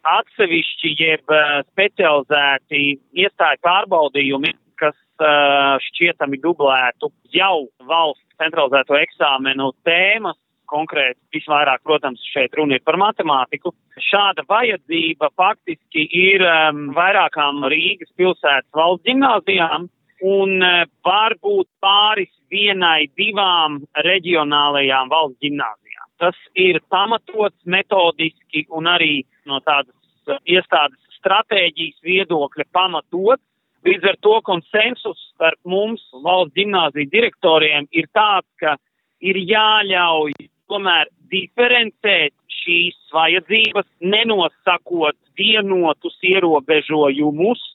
atsevišķi jeb specializēti iestāju pārbaudījumi, kas šķietami dublētu jau valsts centralizēto eksāmenu tēmas, konkrēti visvairāk, protams, šeit runa ir par matemātiku. Šāda vajadzība faktiski ir vairākām Rīgas pilsētas valsts ģimnāzijām un varbūt pāris vienai, divām reģionālajām valsts ģimnāzijām. Tas ir pamatots metodiski un arī no tādas iestādes stratēģijas viedokļa pamatots. Līdz ar to konsensus starp mums, valsts ģimnāziju direktoriem, ir tāds, ka ir jāļauj tomēr diferencēt šīs vajadzības, nenosakot vienotus ierobežojumus,